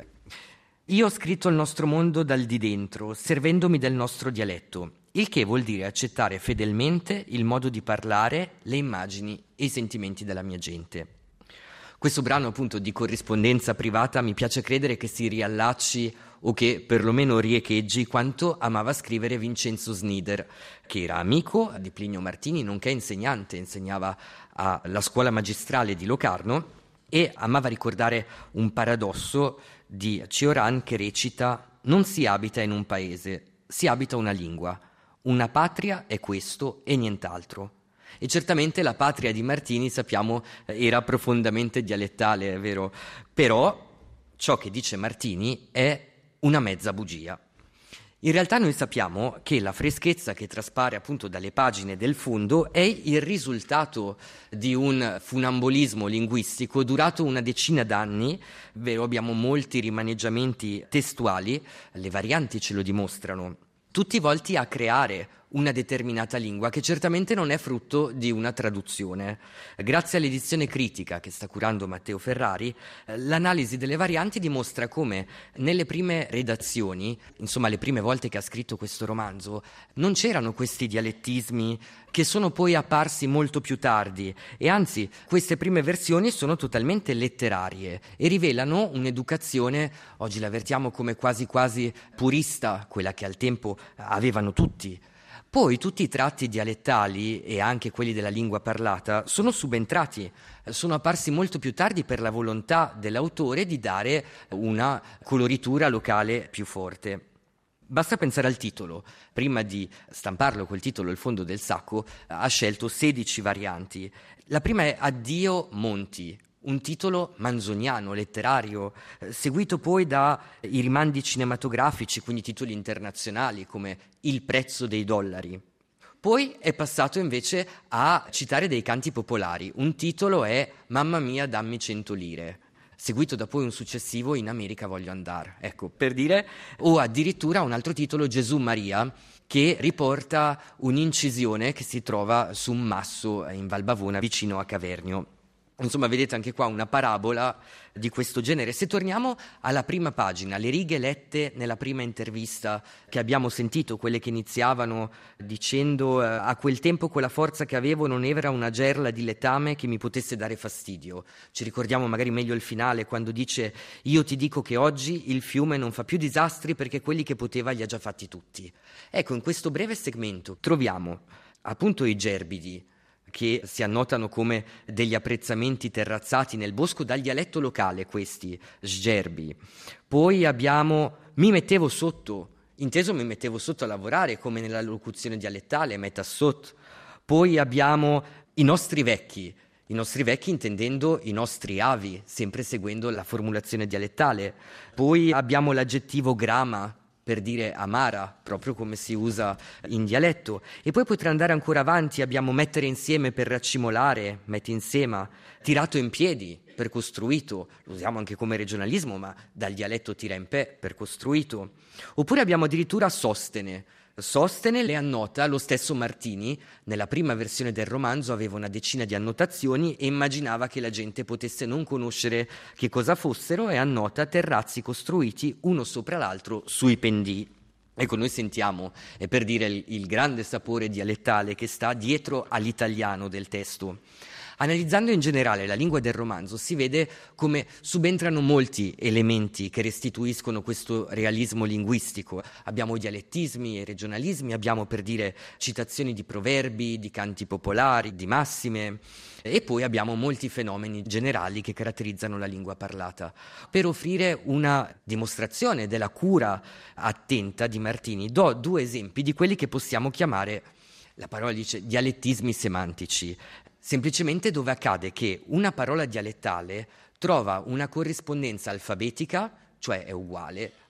io ho scritto il nostro mondo dal di dentro, servendomi del nostro dialetto, il che vuol dire accettare fedelmente il modo di parlare, le immagini e i sentimenti della mia gente. Questo brano, appunto, di corrispondenza privata mi piace credere che si riallacci o che perlomeno riecheggi quanto amava scrivere Vincenzo Snider, che era amico di Plinio Martini, nonché insegnante, insegnava alla scuola magistrale di Locarno e amava ricordare un paradosso di Cioran che recita: non si abita in un paese, si abita una lingua, una patria è questo e nient'altro. E certamente la patria di Martini, sappiamo, era profondamente dialettale, è vero, però ciò che dice Martini è una mezza bugia. In realtà noi sappiamo che la freschezza che traspare appunto dalle pagine del fondo è il risultato di un funambolismo linguistico durato una decina d'anni, vero, abbiamo molti rimaneggiamenti testuali, le varianti ce lo dimostrano, tutti volti a creare una determinata lingua che certamente non è frutto di una traduzione. Grazie all'edizione critica che sta curando Matteo Ferrari, l'analisi delle varianti dimostra come nelle prime redazioni, insomma le prime volte che ha scritto questo romanzo, non c'erano questi dialettismi che sono poi apparsi molto più tardi, e anzi queste prime versioni sono totalmente letterarie e rivelano un'educazione, oggi l'avvertiamo come quasi quasi purista, quella che al tempo avevano tutti. Poi tutti i tratti dialettali e anche quelli della lingua parlata sono subentrati, sono apparsi molto più tardi per la volontà dell'autore di dare una coloritura locale più forte. Basta pensare al titolo. Prima di stamparlo quel titolo, Il fondo del sacco, ha scelto sedici varianti. La prima è Addio Monti, un titolo manzoniano, letterario, eh, seguito poi dai rimandi cinematografici, quindi titoli internazionali come Il prezzo dei dollari. Poi è passato invece a citare dei canti popolari. Un titolo è Mamma mia dammi cento lire, seguito da poi un successivo In America voglio andare, ecco, per dire, o addirittura un altro titolo, Gesù Maria, che riporta un'incisione che si trova su un masso in Val Bavona vicino a Cavernio. Insomma, vedete anche qua una parabola di questo genere. Se torniamo alla prima pagina, le righe lette nella prima intervista che abbiamo sentito, quelle che iniziavano dicendo eh, a quel tempo quella forza che avevo non era una gerla di letame che mi potesse dare fastidio. Ci ricordiamo magari meglio il finale, quando dice: io ti dico che oggi il fiume non fa più disastri perché quelli che poteva li ha già fatti tutti. Ecco, in questo breve segmento troviamo appunto i gerbidi, che si annotano come degli apprezzamenti terrazzati nel bosco dal dialetto locale, questi sgerbi. Poi abbiamo mi mettevo sotto, inteso mi mettevo sotto a lavorare, come nella locuzione dialettale, metta sotto. Poi abbiamo i nostri vecchi, i nostri vecchi intendendo i nostri avi, sempre seguendo la formulazione dialettale. Poi abbiamo l'aggettivo grama, per dire amara, proprio come si usa in dialetto. E poi potrà andare ancora avanti, abbiamo mettere insieme per raccimolare, metti insieme, tirato in piedi per costruito, lo usiamo anche come regionalismo, ma dal dialetto tira in pe per costruito. Oppure abbiamo addirittura sostene. Sostene le annota lo stesso Martini, nella prima versione del romanzo aveva una decina di annotazioni e immaginava che la gente potesse non conoscere che cosa fossero, e annota terrazzi costruiti uno sopra l'altro sui pendii. Ecco, noi sentiamo, è per dire il, il grande sapore dialettale che sta dietro all'italiano del testo. Analizzando in generale la lingua del romanzo si vede come subentrano molti elementi che restituiscono questo realismo linguistico. Abbiamo i dialettismi e i regionalismi, abbiamo per dire citazioni di proverbi, di canti popolari, di massime, e poi abbiamo molti fenomeni generali che caratterizzano la lingua parlata. Per offrire una dimostrazione della cura attenta di Martini do due esempi di quelli che possiamo chiamare, la parola dice, dialettismi semantici. Semplicemente dove accade che una parola dialettale trova una corrispondenza alfabetica, cioè è uguale,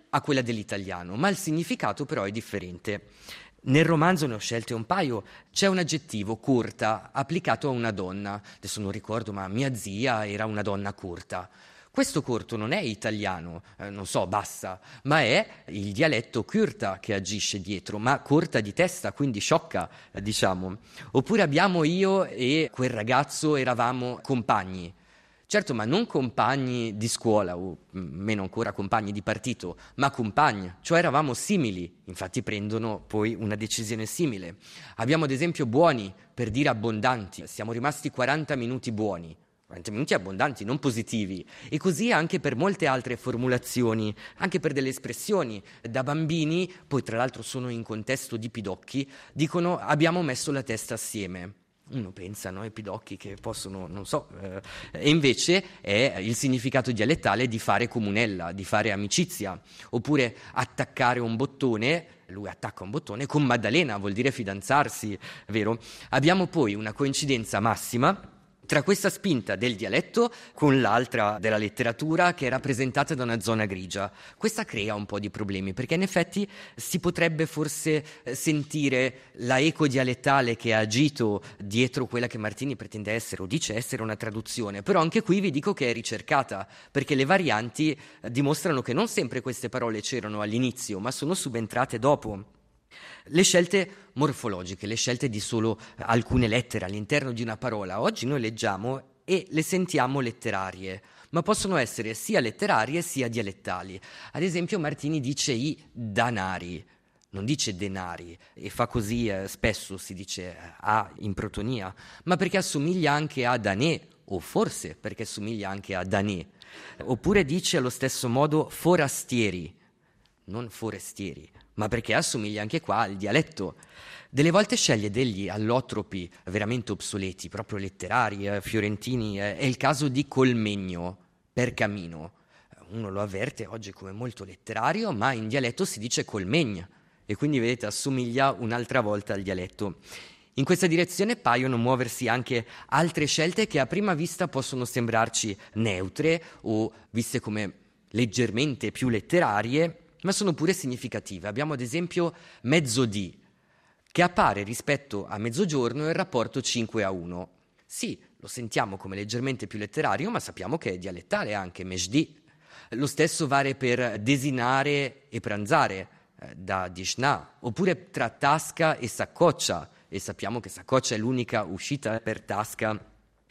a quella dell'italiano, ma il significato però è differente. Nel romanzo ne ho scelte un paio. C'è un aggettivo, curta, applicato a una donna. Adesso non ricordo, ma mia zia era una donna curta. Questo curto non è italiano, eh, non so, bassa, ma è il dialetto curta che agisce dietro, ma corta di testa, quindi sciocca, eh, diciamo. Oppure abbiamo io e quel ragazzo eravamo compagni. Certo, ma non compagni di scuola, o meno ancora compagni di partito, ma compagni, cioè eravamo simili, infatti prendono poi una decisione simile. Abbiamo ad esempio buoni, per dire abbondanti, siamo rimasti quaranta minuti buoni, quaranta minuti abbondanti, non positivi, e così anche per molte altre formulazioni, anche per delle espressioni. Da bambini, poi tra l'altro sono in contesto di pidocchi, dicono abbiamo messo la testa assieme. Uno pensa, no, ai pidocchi che possono, non so, eh, e invece è il significato dialettale di fare comunella, di fare amicizia, oppure attaccare un bottone, lui attacca un bottone, con Maddalena vuol dire fidanzarsi, vero? Abbiamo poi una coincidenza massima tra questa spinta del dialetto con l'altra della letteratura che è rappresentata da una zona grigia. Questa crea un po' di problemi, perché in effetti si potrebbe forse sentire la eco dialettale che ha agito dietro quella che Martini pretende essere o dice essere una traduzione, però anche qui vi dico che è ricercata, perché le varianti dimostrano che non sempre queste parole c'erano all'inizio, ma sono subentrate dopo. Le scelte morfologiche, le scelte di solo alcune lettere all'interno di una parola, oggi noi leggiamo e le sentiamo letterarie, ma possono essere sia letterarie sia dialettali. Ad esempio Martini dice i danari, non dice denari, e fa così eh, spesso, si dice a in protonia, ma perché assomiglia anche a danè, o forse perché assomiglia anche a danè. Oppure dice allo stesso modo forastieri, non forestieri, ma perché assomiglia anche qua al dialetto. Delle volte sceglie degli allotropi veramente obsoleti, proprio letterari, eh, fiorentini. Eh, è il caso di Colmegno, per camino. Uno lo avverte oggi come molto letterario, ma in dialetto si dice Colmegna, e quindi vedete assomiglia un'altra volta al dialetto. In questa direzione paiono muoversi anche altre scelte che a prima vista possono sembrarci neutre o viste come leggermente più letterarie, ma sono pure significative. Abbiamo ad esempio mezzodì, che appare rispetto a mezzogiorno il rapporto cinque a uno. Sì, lo sentiamo come leggermente più letterario, ma sappiamo che è dialettale anche, mejdì. Lo stesso vale per desinare e pranzare, eh, da dishna, oppure tra tasca e saccoccia, e sappiamo che saccoccia è l'unica uscita per tasca.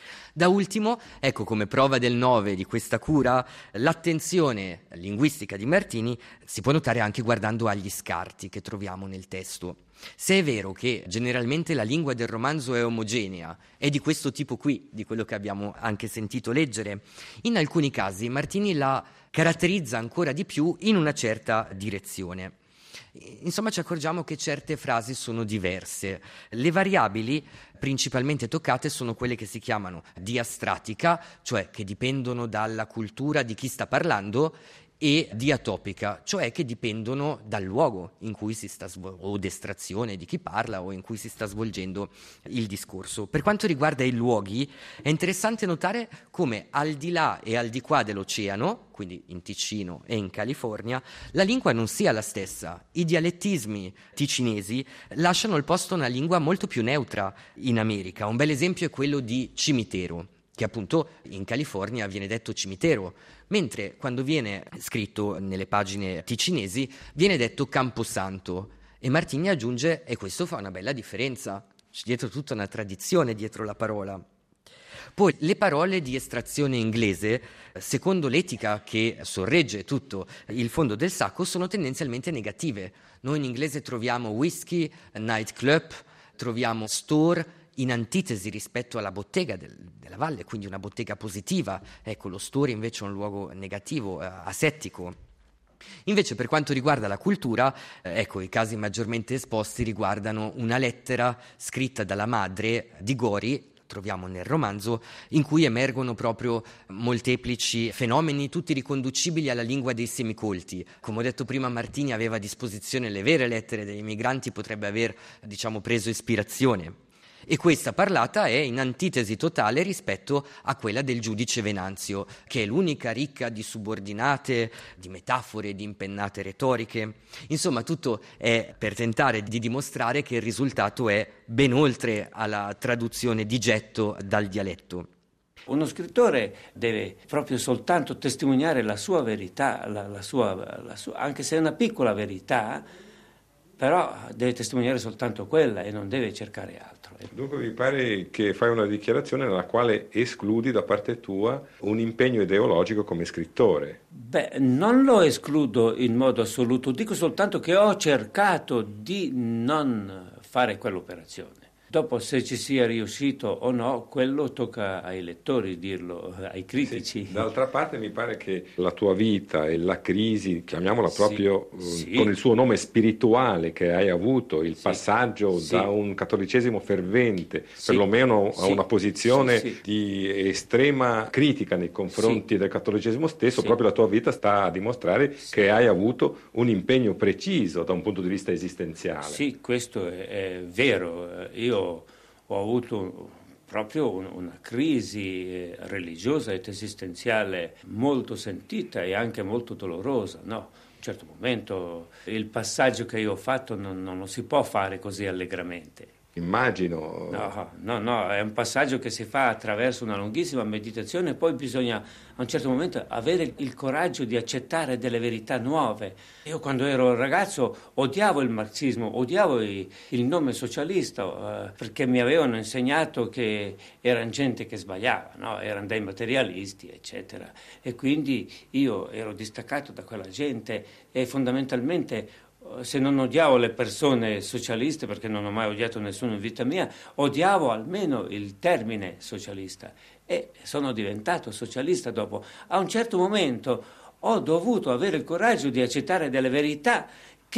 Da ultimo, ecco come prova del nove di questa cura, l'attenzione linguistica di Martini si può notare anche guardando agli scarti che troviamo nel testo. Se è vero che generalmente la lingua del romanzo è omogenea, è di questo tipo qui, di quello che abbiamo anche sentito leggere, in alcuni casi Martini la caratterizza ancora di più in una certa direzione. Insomma, ci accorgiamo che certe frasi sono diverse. Le variabili principalmente toccate sono quelle che si chiamano diastratica, cioè che dipendono dalla cultura di chi sta parlando, e diatopica, cioè che dipendono dal luogo in cui si sta svol- o d'estrazione di chi parla o in cui si sta svolgendo il discorso. Per quanto riguarda i luoghi, è interessante notare come al di là e al di qua dell'oceano, quindi in Ticino e in California, la lingua non sia la stessa. I dialettismi ticinesi lasciano il posto a una lingua molto più neutra in America. Un bel esempio è quello di cimitero, che appunto in California viene detto cimitero, mentre quando viene scritto nelle pagine ticinesi viene detto Camposanto, e Martini aggiunge, e questo fa una bella differenza, c'è dietro tutta una tradizione dietro la parola. Poi le parole di estrazione inglese, secondo l'etica che sorregge tutto il fondo del sacco, sono tendenzialmente negative. Noi in inglese troviamo whisky, nightclub, troviamo store, in antitesi rispetto alla bottega del, della valle, quindi una bottega positiva. Ecco, lo store invece è un luogo negativo, eh, asettico. Invece per quanto riguarda la cultura, eh, ecco, i casi maggiormente esposti riguardano una lettera scritta dalla madre di Gori, troviamo nel romanzo, in cui emergono proprio molteplici fenomeni, tutti riconducibili alla lingua dei semicolti. Come ho detto prima, Martini aveva a disposizione le vere lettere dei migranti, potrebbe aver, diciamo, preso ispirazione. E questa parlata è in antitesi totale rispetto a quella del giudice Venanzio, che è l'unica ricca di subordinate, di metafore, di impennate retoriche. Insomma, tutto è per tentare di dimostrare che il risultato è ben oltre alla traduzione di getto dal dialetto. Uno scrittore deve proprio soltanto testimoniare la sua verità, la, la sua, la sua, anche se è una piccola verità, però deve testimoniare soltanto quella e non deve cercare altro. Dunque mi pare che fai una dichiarazione nella quale escludi da parte tua un impegno ideologico come scrittore. Beh, non lo escludo in modo assoluto, dico soltanto che ho cercato di non fare quell'operazione. Dopo, se ci sia riuscito o no, quello tocca ai lettori dirlo, ai critici. Sì, d'altra parte mi pare che la tua vita e la crisi, chiamiamola proprio sì, sì. con il suo nome spirituale che hai avuto, il sì, passaggio sì. da un cattolicesimo fervente, sì, perlomeno sì, a una posizione sì, sì. di estrema critica nei confronti sì. del cattolicesimo stesso, sì. proprio la tua vita sta a dimostrare sì. che hai avuto un impegno preciso da un punto di vista esistenziale. Sì, questo è, è vero. Io ho avuto proprio una crisi religiosa ed esistenziale molto sentita e anche molto dolorosa, no? A un certo momento il passaggio che io ho fatto non, non lo si può fare così allegramente. Immagino. No, no, no, è un passaggio che si fa attraverso una lunghissima meditazione e poi bisogna a un certo momento avere il coraggio di accettare delle verità nuove. Io quando ero ragazzo odiavo il marxismo, odiavo i, il nome socialista eh, perché mi avevano insegnato che erano gente che sbagliava, no? Erano dei materialisti, eccetera. E quindi io ero distaccato da quella gente e fondamentalmente, se non odiavo le persone socialiste, perché non ho mai odiato nessuno in vita mia, odiavo almeno il termine socialista e sono diventato socialista dopo. A un certo momento ho dovuto avere il coraggio di accettare delle verità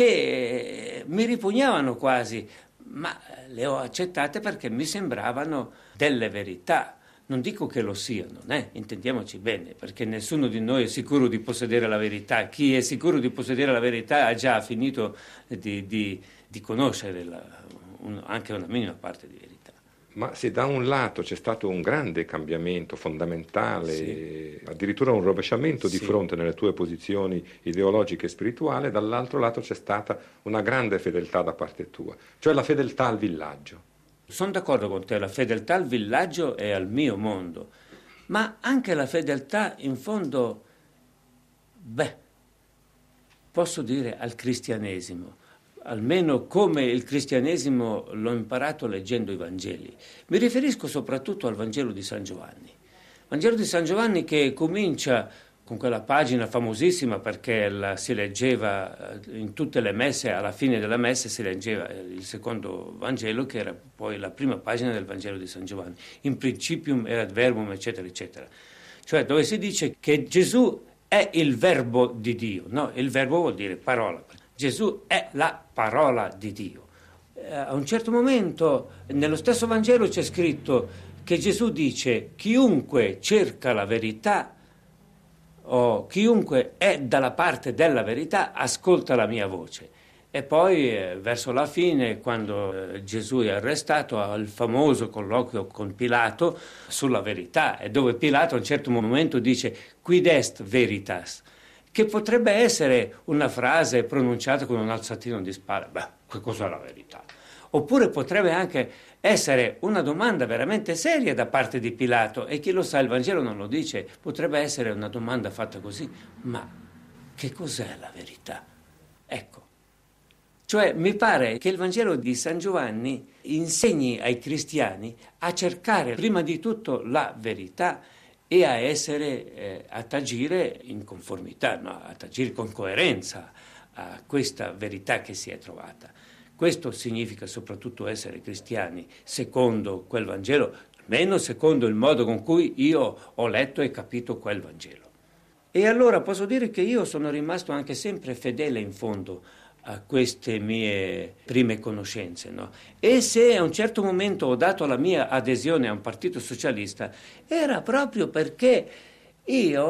che mi ripugnavano quasi, ma le ho accettate perché mi sembravano delle verità. Non dico che lo siano, eh? Intendiamoci bene, perché nessuno di noi è sicuro di possedere la verità. Chi è sicuro di possedere la verità ha già finito di, di, di conoscere la, un, anche una minima parte di verità. Ma se da un lato c'è stato un grande cambiamento fondamentale, sì. addirittura un rovesciamento sì. di fronte nelle tue posizioni ideologiche e spirituali, dall'altro lato c'è stata una grande fedeltà da parte tua, cioè la fedeltà al villaggio. Sono d'accordo con te, la fedeltà al villaggio e al mio mondo, ma anche la fedeltà in fondo, beh, posso dire al cristianesimo, almeno come il cristianesimo l'ho imparato leggendo i Vangeli. Mi riferisco soprattutto al Vangelo di San Giovanni. Vangelo di San Giovanni che comincia con quella pagina famosissima perché la si leggeva in tutte le messe, alla fine della messa si leggeva il secondo Vangelo che era poi la prima pagina del Vangelo di San Giovanni, in principium erat verbum eccetera eccetera, cioè dove si dice che Gesù è il verbo di Dio, no? Il verbo vuol dire parola, Gesù è la parola di Dio. A un certo momento nello stesso Vangelo c'è scritto che Gesù dice chiunque cerca la verità o chiunque è dalla parte della verità ascolta la mia voce. E poi eh, verso la fine, quando eh, Gesù è arrestato, al famoso colloquio con Pilato sulla verità, e dove Pilato a un certo momento dice quid est veritas, che potrebbe essere una frase pronunciata con un alzatino di spalle, beh, che cos'è la verità? Oppure potrebbe anche essere una domanda veramente seria da parte di Pilato, e chi lo sa, il Vangelo non lo dice, potrebbe essere una domanda fatta così, ma che cos'è la verità? Ecco, cioè mi pare che il Vangelo di San Giovanni insegni ai cristiani a cercare prima di tutto la verità e a essere, eh, ad agire in conformità, no? Ad agire con coerenza a questa verità che si è trovata. Questo significa soprattutto essere cristiani, secondo quel Vangelo, almeno secondo il modo con cui io ho letto e capito quel Vangelo. E allora posso dire che io sono rimasto anche sempre fedele in fondo a queste mie prime conoscenze, no? E se a un certo momento ho dato la mia adesione a un partito socialista, era proprio perché io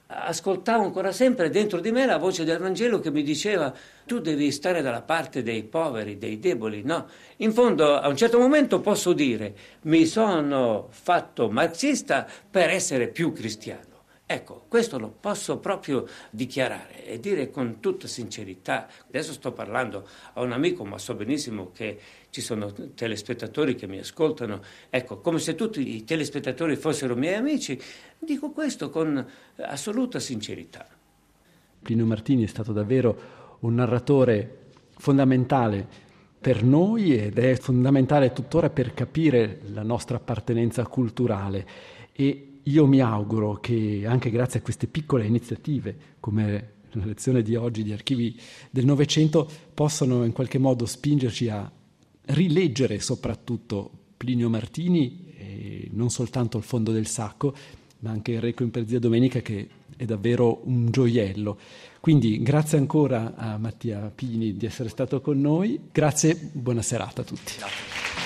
ascoltavo ancora sempre dentro di me la voce del Vangelo che mi diceva: tu devi stare dalla parte dei poveri, dei deboli, no? In fondo, a un certo momento posso dire, mi sono fatto marxista per essere più cristiano. Ecco, questo lo posso proprio dichiarare e dire con tutta sincerità. Adesso sto parlando a un amico, ma so benissimo che ci sono telespettatori che mi ascoltano. Ecco, come se tutti i telespettatori fossero miei amici, dico questo con assoluta sincerità. Plinio Martini è stato davvero un narratore fondamentale per noi ed è fondamentale tuttora per capire la nostra appartenenza culturale, e io mi auguro che anche grazie a queste piccole iniziative, come la lezione di oggi di Archivi del Novecento, possano in qualche modo spingerci a rileggere soprattutto Plinio Martini, e non soltanto il fondo del sacco, ma anche il Requiem per Zia Domenica, che è davvero un gioiello. Quindi grazie ancora a Mattia Pini di essere stato con noi, grazie, buona serata a tutti. Grazie.